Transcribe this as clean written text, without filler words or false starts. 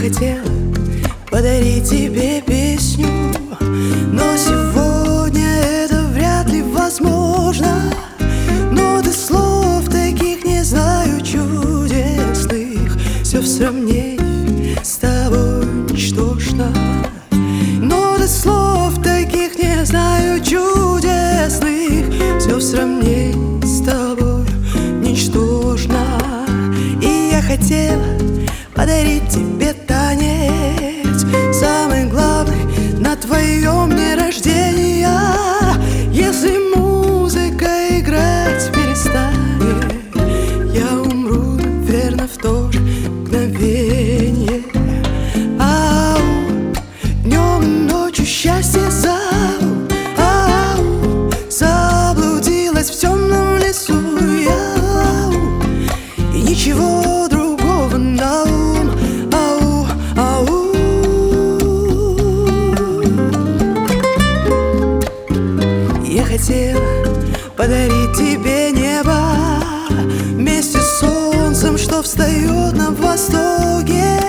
хотела подарить тебе песню, но сегодня это вряд ли возможно. Но ты слов таких не знаю чудесных, все в сравнении с тобой ничтожно. Но ты слов таких не знаю чудесных, все в сравнении с тобой ничтожно. И я хотела подарить тебе танец, самый главный на твоем дне рождения. Если музыка играть перестанет, я умру, наверное, в то же мгновенье. Ау, днем и ночью счастье зову, ау, заблудилась в темном лесу я, и ничего другого на ум. Ау, ау. Я хотела подарить тебе небо вместе с солнцем, что встает на востоке.